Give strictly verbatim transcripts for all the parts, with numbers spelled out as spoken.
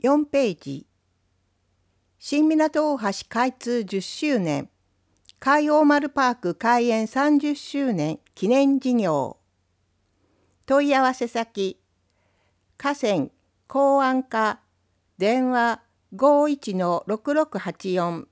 よんページ。新港大橋開通じゅっしゅうねん、海王丸パーク開園さんじゅっしゅうねん記念事業。問い合わせ先、河川港湾課電話 ごーいちのろくろくはちよん。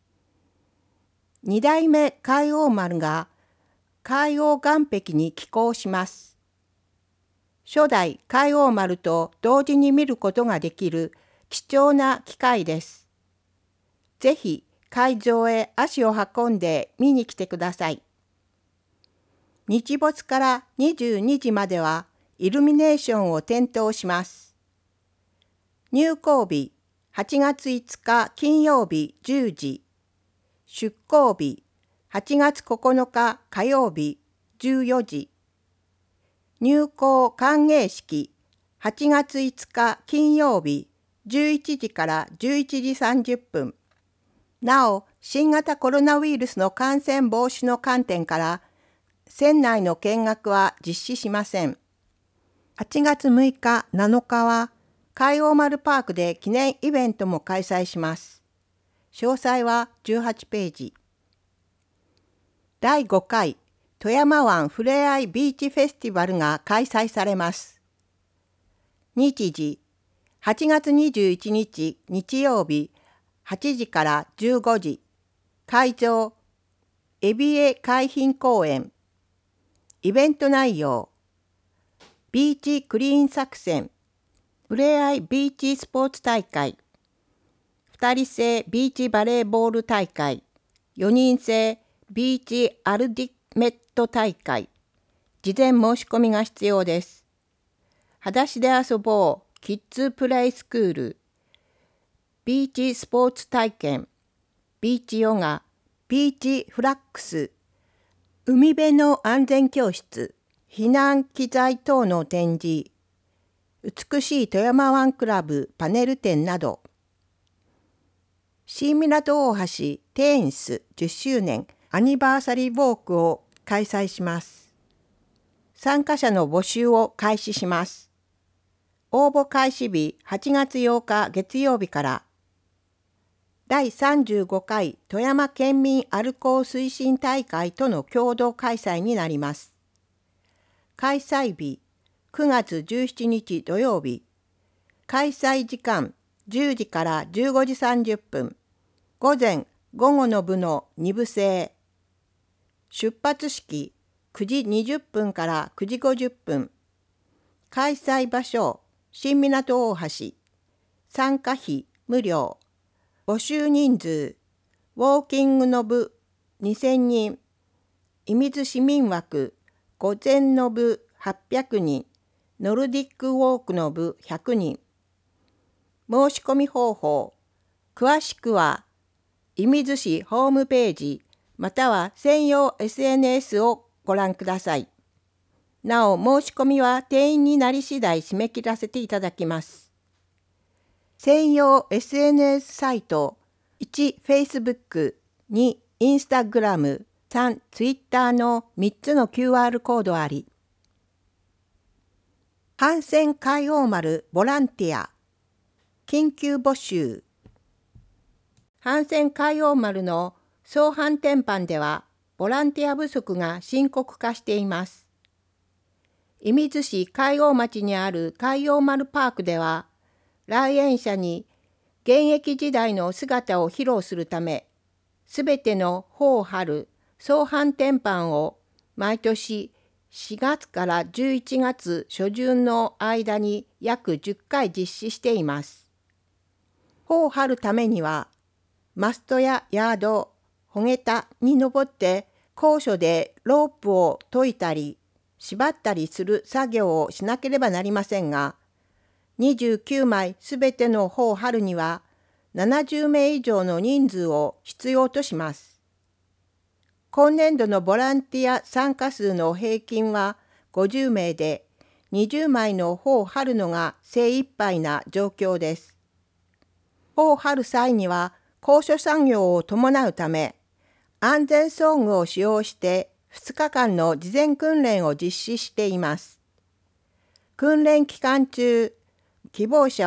に代目海王丸が海王岸壁に寄港します。初代海王丸と同時に見ることができる貴重な機会です。ぜひ会場へ足を運んで見に来てください。日没からにじゅうにじまではイルミネーションを点灯します。入港日はちがついつか金曜日じゅうじ、出港日はちがつここのか火曜日じゅうよじ、入港歓迎式はちがついつか金曜日じゅういちじからじゅういちじさんじゅっぷん。なお、新型コロナウイルスの感染防止の観点から船内の見学は実施しません。はちがつむいか、なのかは海王丸パークで記念イベントも開催します。詳細はじゅうはちページ。だいごかい富山湾ふれあいビーチフェスティバルが開催されます。日時、はちがつにじゅういちにち日曜日はちじからじゅうごじ、会場、エビエ海浜公園。イベント内容、ビーチクリーン作戦、ふれあいビーチスポーツ大会、ふたり制ビーチバレーボール大会、よにん制ビーチアルティメット大会。事前申し込みが必要です。裸足で遊ぼうキッズプレイスクール、ビーチスポーツ体験、ビーチヨガ、ビーチフラックス、海辺の安全教室、避難機材等の展示、美しい富山湾クラブパネル展など。新港大橋テーンスじゅっしゅうねんアニバーサリーウォークを開催します。参加者の募集を開始します。応募開始日はちがつようか月曜日から。だいさんじゅうごかい富山県民アルコー推進大会との共同開催になります。開催日くがつじゅうしちにち土曜日。開催時間じゅうじからじゅうごじさんじゅっぷん。午前午後の部のにぶ制。出発式くじにじゅっぷんからくじごじゅっぷん。開催場所新港大橋。参加費無料。募集人数、ウォーキングの部にせんにん、射水市民枠午前の部はっぴゃくにん、ノルディックウォークの部ひゃくにん。申し込み方法、詳しくは、射水市ホームページまたは専用 エスエヌエス をご覧ください。なお、申し込みは定員になり次第締め切らせていただきます。専用 エスエヌエス サイト、いち、Facebook、に、Instagram、さん、Twitter のみっつの キューアール コードあり。帆船海王丸ボランティア、緊急募集。帆船海王丸の総帆展板では、ボランティア不足が深刻化しています。射水市海王町にある海王丸パークでは、来園者に現役時代の姿を披露するため、すべての帆を張る総帆展板を毎年しがつからじゅういちがつ初旬の間に約じゅっかい実施しています。帆を張るためには、マストやヤード、帆桁に登って高所でロープを解いたり、縛ったりする作業をしなければなりませんが、にじゅうきゅうまいすべての帆を張るにはななじゅうめい以上の人数を必要とします。今年度のボランティア参加数の平均はごじゅうめいで、にじゅうまいの帆を張るのが精一杯な状況です。帆を張る際には高所作業を伴うため、安全装具を使用してふつかかんの事前訓練を実施しています。訓練期間中、希望者は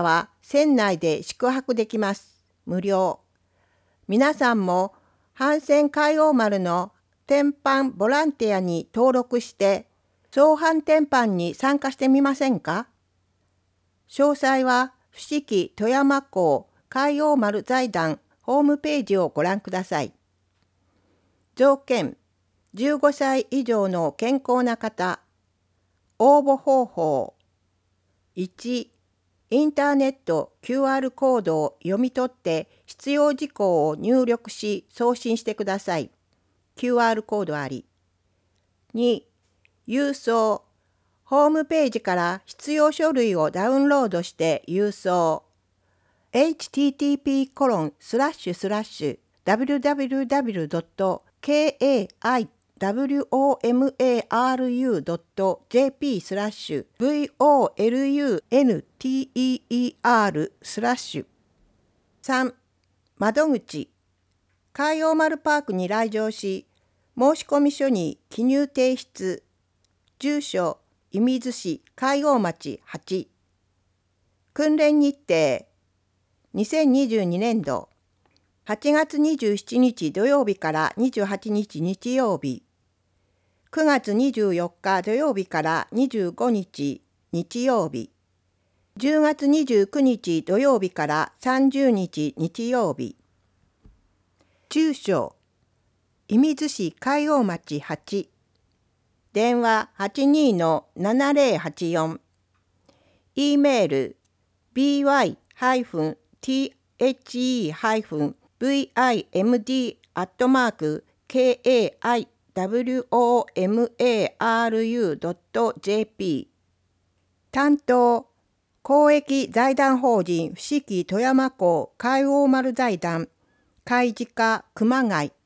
船内で宿泊できます。無料。皆さんも帆船海王丸の天帆ボランティアに登録して総帆天帆に参加してみませんか？詳細は伏木富山港海王丸財団ホームページをご覧ください。条件、じゅうごさい以上の健康な方。応募方法。いち、インターネット キューアール コードを読み取って必要事項を入力し送信してください。キューアール コードあり。に、郵送。ホームページから必要書類をダウンロードして郵送。エイチティーティーピーコロンスラッシュスラッシュダブリュダブリュダブリュドットケーエーアイダブリュオーエムエーアールユードットジェーピースラッシュブイオーエルユーエヌティーイーアールスラッシュ。さん、窓口。海王丸パークに来場し、申込書に記入提出。住所、射水市海王町はち。訓練日程。にせんにじゅうにねんどはちがつにじゅうしちにち土曜日からにじゅうはちにち日曜日。くがつにじゅうよっか土曜日からにじゅうごにち日曜日。じゅうがつにじゅうくにち土曜日からさんじゅうにち日曜日。住所、射水市海王町はち。電話 はちにーのななぜろはちよん。E メール ビーワイティーエイチイーブイアイエムディー アットマーク ケーエーアイダブリュオーエムエーアールユードットジェーピー。担当、公益財団法人伏木富山港海王丸財団海事課熊谷